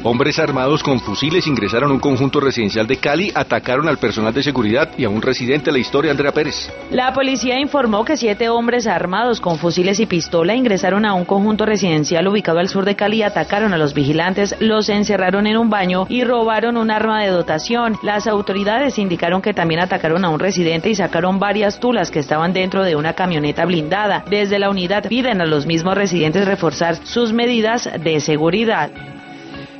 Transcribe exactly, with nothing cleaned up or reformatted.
Hombres armados con fusiles ingresaron a un conjunto residencial de Cali, atacaron al personal de seguridad y a un residente. La historia, Andrea Pérez. La policía informó que siete hombres armados con fusiles y pistola ingresaron a un conjunto residencial ubicado al sur de Cali, atacaron a los vigilantes, los encerraron en un baño y robaron un arma de dotación. Las autoridades indicaron que también atacaron a un residente y sacaron varias tulas que estaban dentro de una camioneta blindada. Desde la unidad piden a los mismos residentes reforzar sus medidas de seguridad.